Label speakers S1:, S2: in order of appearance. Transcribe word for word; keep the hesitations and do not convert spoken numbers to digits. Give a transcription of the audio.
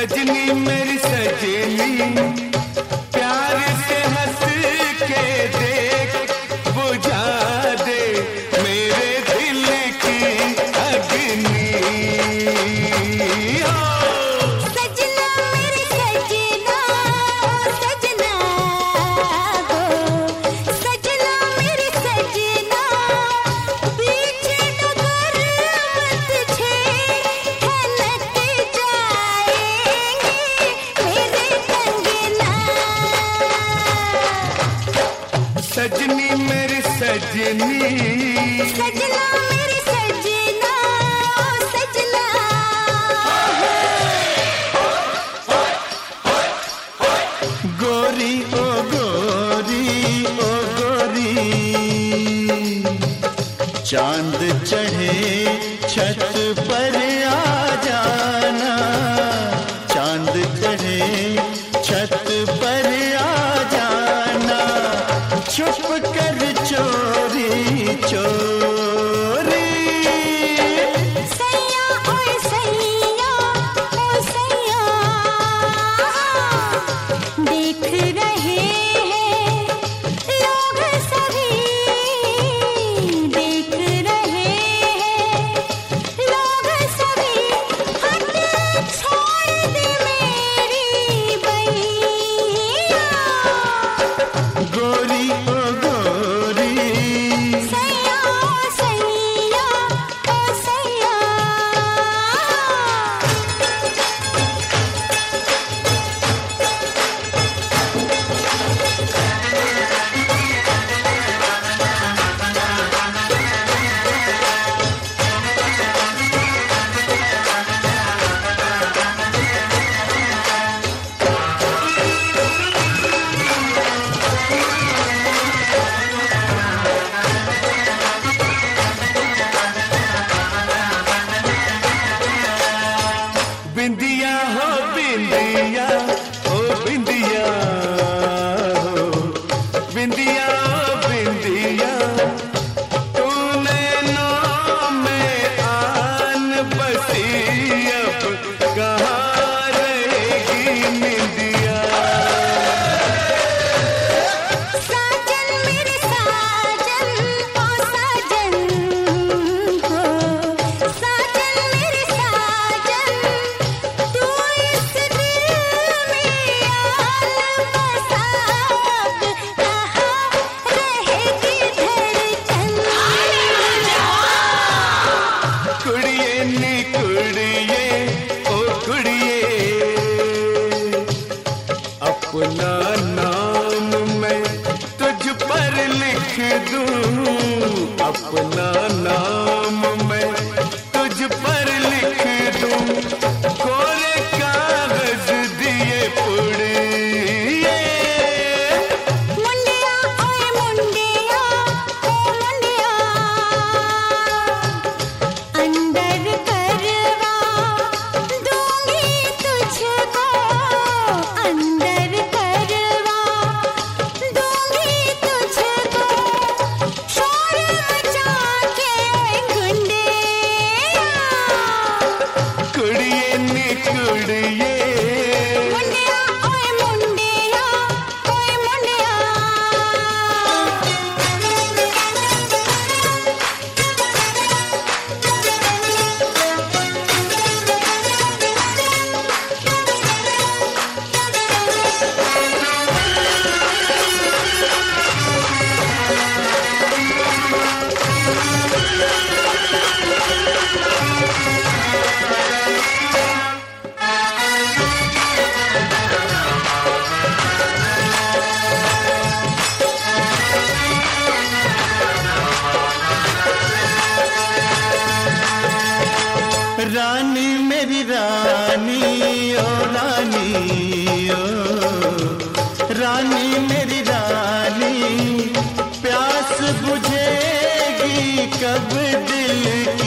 S1: सजनी मेरी सजनी प्यार से हंस के देख बुझा दे मेरे दिल की अग्नि।
S2: सजना मेरे सजना सजना गो सजना मेरे सजना बीच डगर मत छेड़ खनक जाएंगे मेरे कंगना।
S1: सजनी मेरी सजनी
S2: सजना मेरे सजना सजना
S1: गोरी ओ गोरी ओ गोरी चांद चढ़े छत पर आ जाना, चांद चढ़े छत पर आ जाना, छुप कर चोरी चोरी।
S2: सैया ओए सैया ओ सैया देख रहे हैं लोग सभी, देख रहे हैं लोग सभी, हट छोड़ दे मेरी बैया।
S1: गोरी ओ गोरी
S2: सैया ओ सैया ओ सैया
S1: बिंदिया हो बिंदिया हो बिंदिया हो बिंदिया हो बिंदिया तू नैनों में आन बसी अब कहाँ रहेगी निंदिया।
S2: साजन मेरे साजन ओ साजन हो साजन मेरे साजन तू इस दिल में आन बसा अब कहाँ रहेगी धड़कन।
S1: कुड़िए नी कुड़िए ओ कुड़िए अपना नाम मैं तुझ पर लिख दूं, अपना नाम मैं तुझ पर लिख दूं, कोरे कागज दिए पुड़िए।
S2: मुंडिया ओए मुंडिया ओ मुंडिया अंदर करवा दूंगी तुझको, अंदर करवा दूंगी तुझको, शोर मचा के गुंडिया।
S1: कुड़िए नी कुड़िए
S2: मुंडिया ओए मुंडिया ओए मुंडिया
S1: रानी मेरी रानी ओ रानी ओ रानी मेरी रानी प्यास बुझेगी कब दिल की